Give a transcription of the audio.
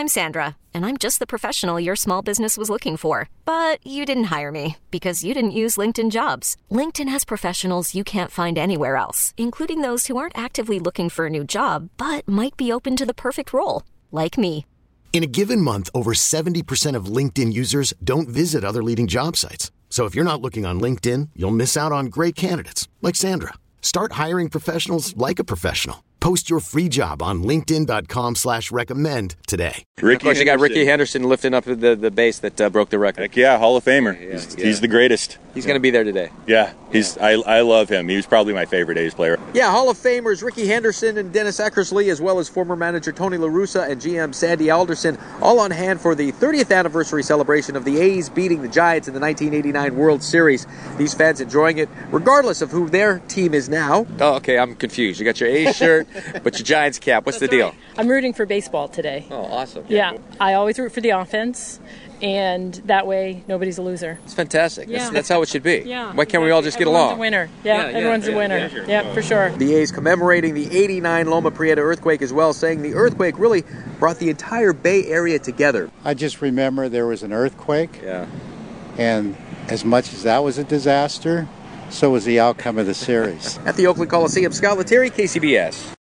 I'm Sandra, and I'm just the professional your small business was looking for. But you didn't hire me because you didn't use LinkedIn Jobs. LinkedIn has professionals you can't find anywhere else, including those who aren't actively looking for a new job, but might be open to the perfect role, like me. In a given month, over 70% of LinkedIn users don't visit other leading job sites. So if you're not looking on LinkedIn, you'll miss out on great candidates like Sandra. Start hiring professionals like a professional. Post your free job on linkedin.com/recommend today. Of course, you got Ricky Henderson lifting up the base that broke the record. Heck yeah, Hall of Famer. Yeah. He's the greatest. He's going to be there today. Yeah, I love him. He was probably my favorite A's player. Yeah, Hall of Famers Ricky Henderson and Dennis Eckersley, as well as former manager Tony La Russa and GM Sandy Alderson, all on hand for the 30th anniversary celebration of the A's beating the Giants in the 1989 World Series. These fans enjoying it regardless of who their team is now. Oh, okay, I'm confused. You got your A's shirt, but your Giants cap. What's the deal? Right. I'm rooting for baseball today. Oh, awesome. Yeah, I always root for the offense, and that way nobody's a loser. It's fantastic. Yeah. That's how it should be. Yeah. Why can't we all just get Everyone's along? A winner. Everyone's a winner. Yeah, for sure. The A's commemorating the 89 Loma Prieta earthquake as well, saying the earthquake really brought the entire Bay Area together. I just remember there was an earthquake. Yeah. And as much as that was a disaster, so was the outcome of the series. At the Oakland Coliseum, Scott Lettieri, KCBS.